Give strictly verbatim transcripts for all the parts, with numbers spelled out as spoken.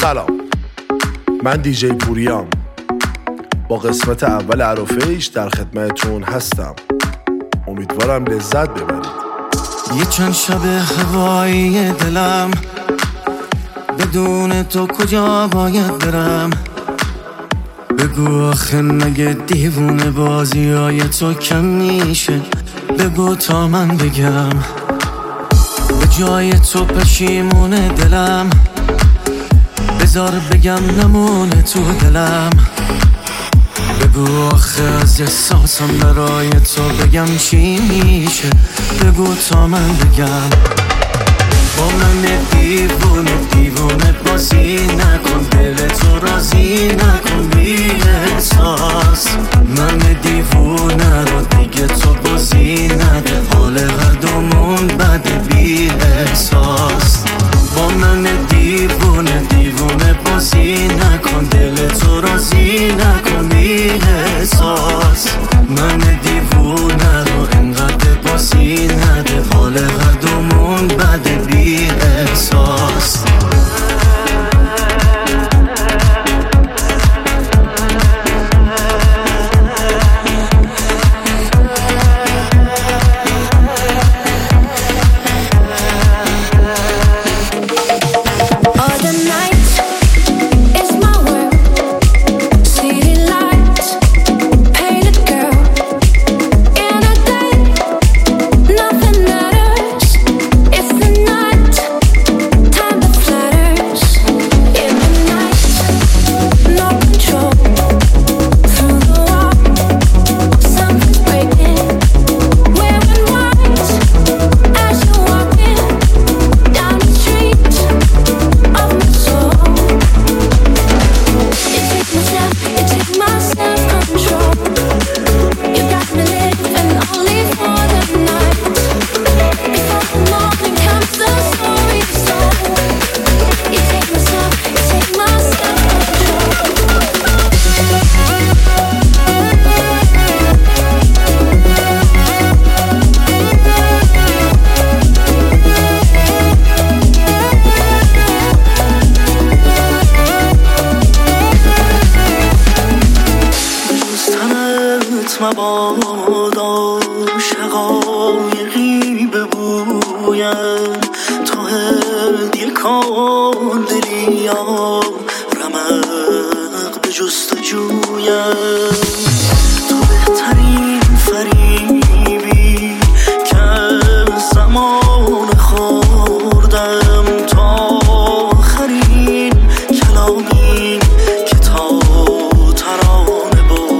سلام، من دیجی پوریم با قسمت اول عرفیش در خدمتتون هستم. امیدوارم لذت ببرید. یه چند شب هوایی دلم، بدون تو کجا باید برم؟ بگو آخه مگه دیوونه بازی های تو کم میشه؟ بگو تا من بگم. به جای تو پشیمونه دلم، بذار بگم نمونه تو دلم. بگو آخه از احساسم برای تو بگم چی میشه؟ بگو تا من بگم. با من دیوونه دیوونه بازی نکن، دل تو راضی نکن بی احساس. من دیوونه رو دیگه تو بازی نده، حال هر دومون بده بی احساس. با من دیوونه دیوونه بازی نکن، دل تو راضی نکن بی احساس. من دیوونه رو انقدر بازی نده، حال هر دومون بده بی احساس. مبادا شقایقی ببویم، تو هدیه کن دلی یا رمق به جستجویم. تو بهترین فریبی که زمان خوردم، تا آخرین کلامی که تا ترانه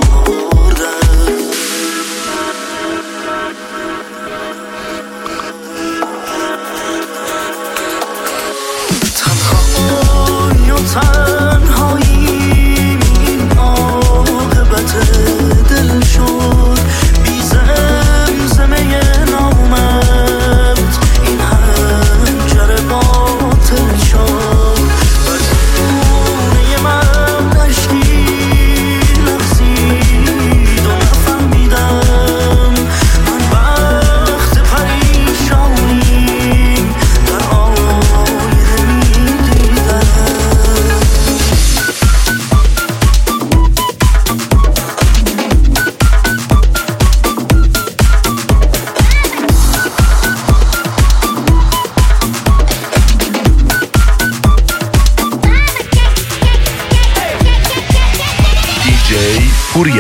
تنهایی این عاقبت دل شد، بی زمزمه نامت این هنجره باطل شد. بدونه من عشقی لغزید و نفهمیدم، من وقت پریشانی در آینه میدیدم. دیجی پوریم.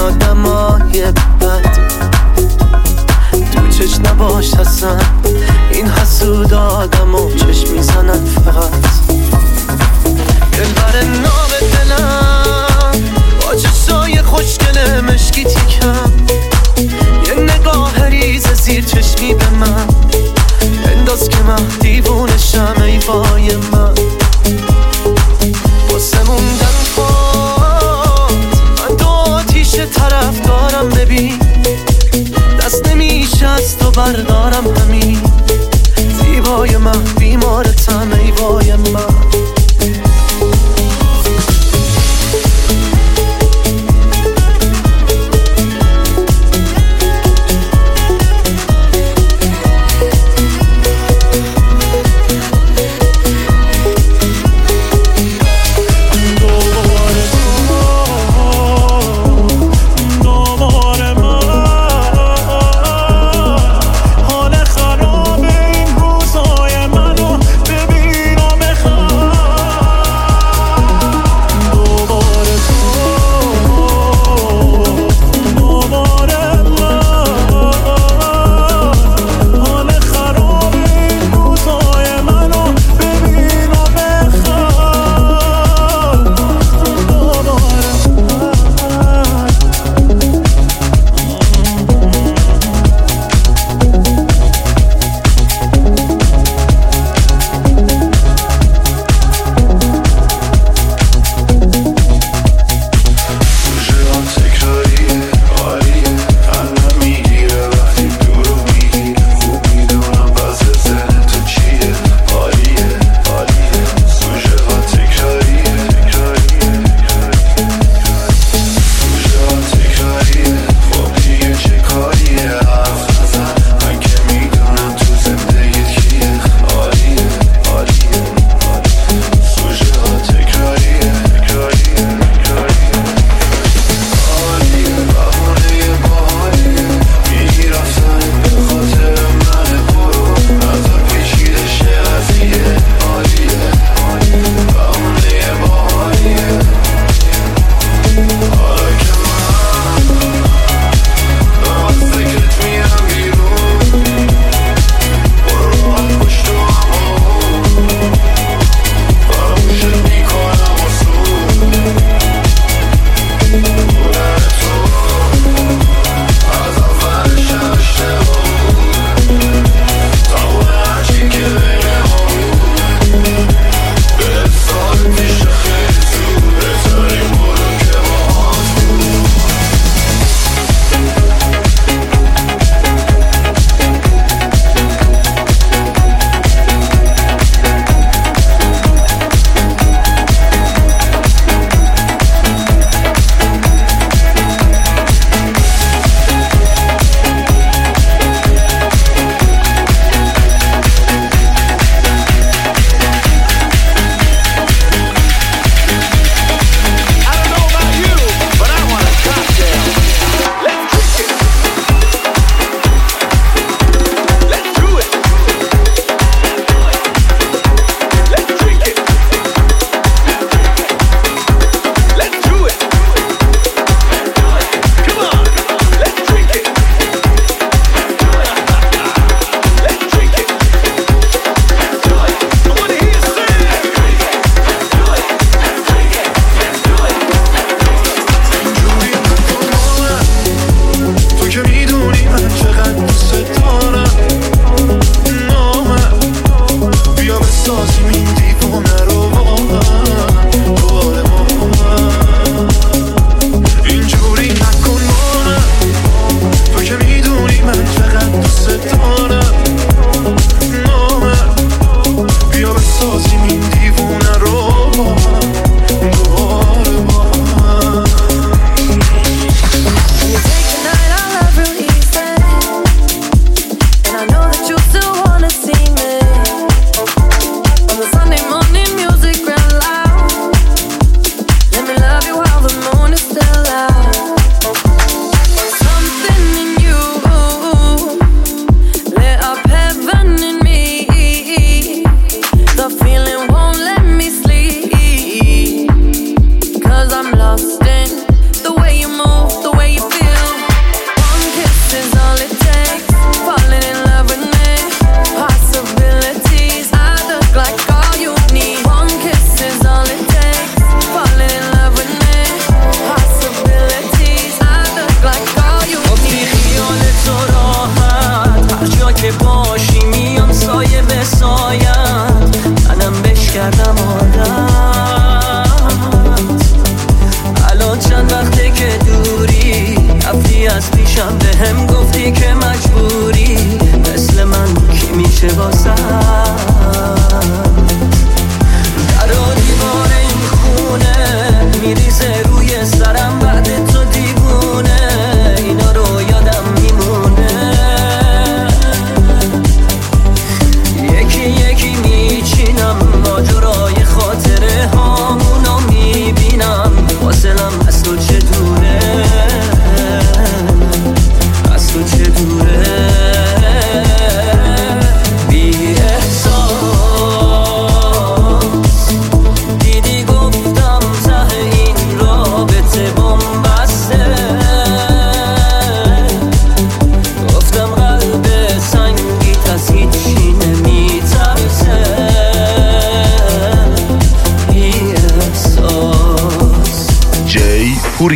آدمای بد تو چش نباش اصلا، این حسود آدم و چشم میزنن فقط. دلبر ناب دلم با چشای خوشگل مشکی تیکم، یه نگاه ریز زیر چشمی به من انداز که من دیوونشم. ای وای من واسه موندن پات من دو آتیش طرف دارم، ببین دست نمیشه از تو بردارم همین. زیبای من بیمارتم ای وای من. حال خراب این روزای من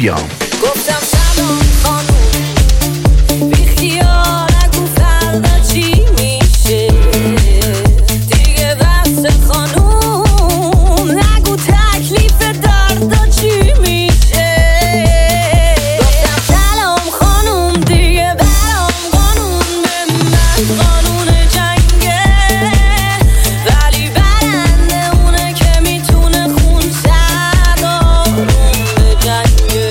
پوریام. گفتم سلام خانوم بی خیال نگو فردا چی میشه دیگه بس خانوم نگو تکلیف دردا چی میشه گفتم سلام خانوم دیگه برام قانون به من قانون جنگه ولی برنده اونه که میتونه خون زد آروم به جنگه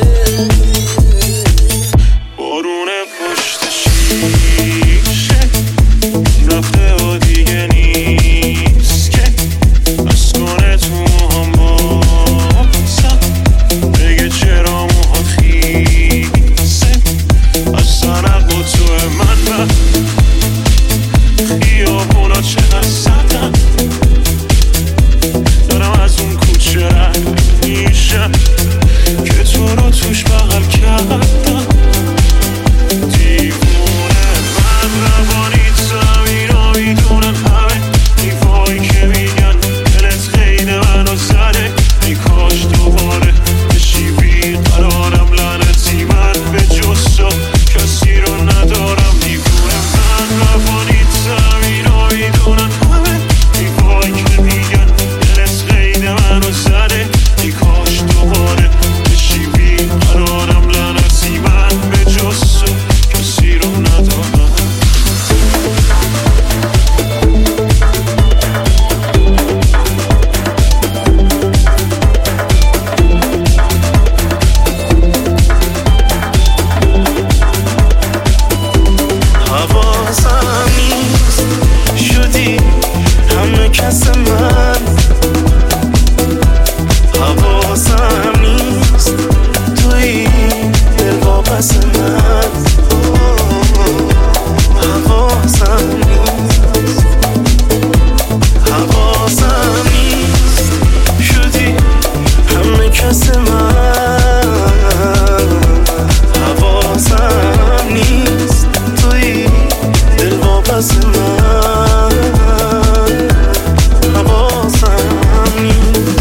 بارون پشت شیشه رفته و دیگه نیست که بس کنه تو موهام باسم بگه چرا موها خیسه اصلا نقل تو من من خیابونا چقدر سردن دارم از اون کوچه رد میشم که تو رو توش بغل کردم دیوونه من روانی زمین رو میدونن همه دیوایی که میگن دلت قید منو زده ای کاش دوباره بشی بیقرارم لعنتی من به جز تو کسی رو ندارم دیوونه من روانی زمین رو میدونن همه دیوایی که میگن دلت قید منو زده ای کاش دوباره بشی بیقرارم لعنتی من به جز تو کسی رو ندارم حواسم نیست شدی همه کس من حواسم نیست توی دل واپس من حواسم نیست حواسم نیست شدی همه کس من حواسم نیست توی دل واپس من حواسم نیست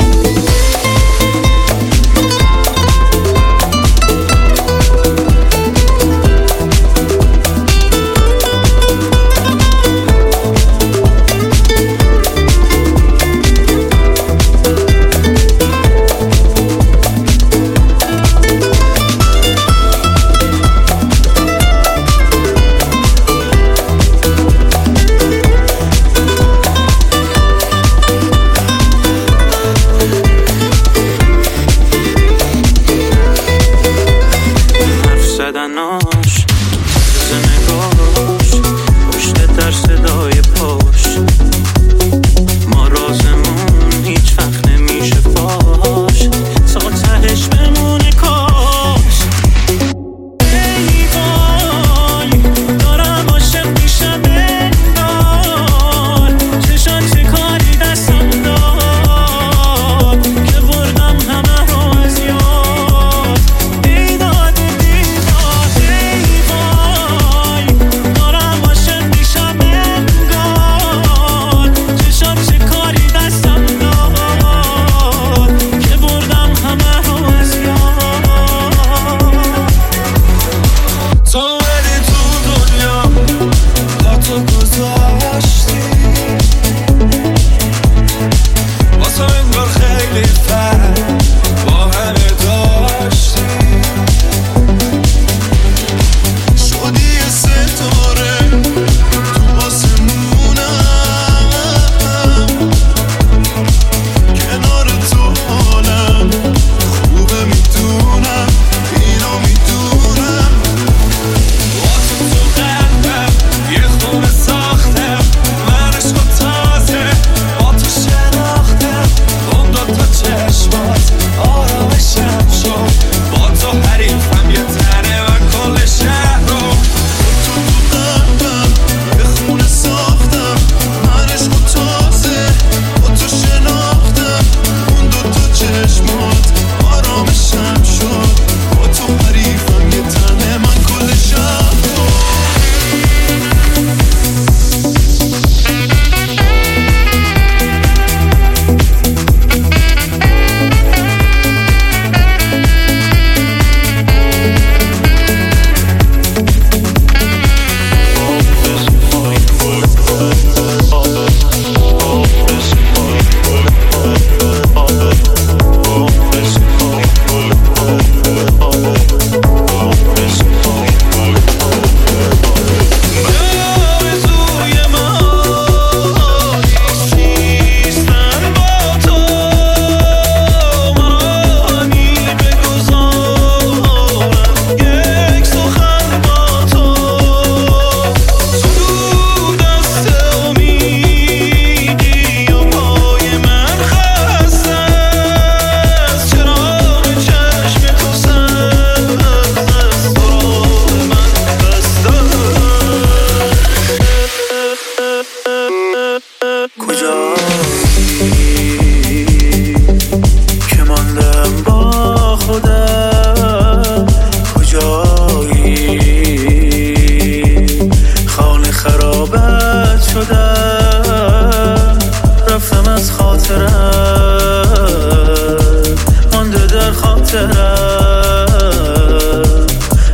حرف زدناش طرز نگاش پشت در صدای پاش ما رازمون هیچ وقت نمیشه فاش تا تهش بمونه کاش ای وای دارم عاشق میشم انگار چشات چه کاری دستم داد که بردم همه رو از یاد ای داد ای داد ای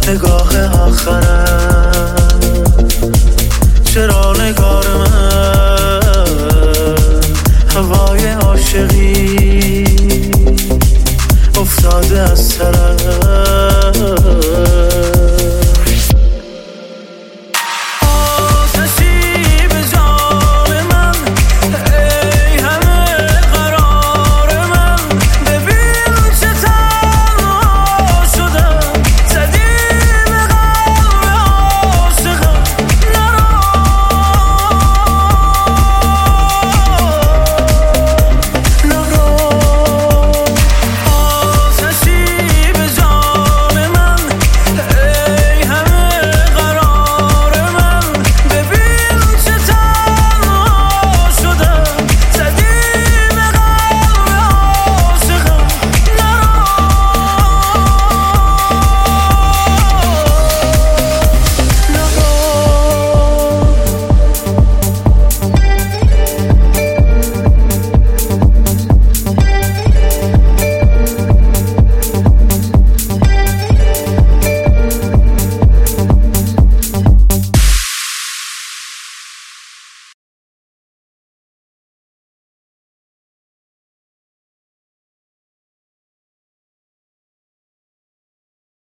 نگاه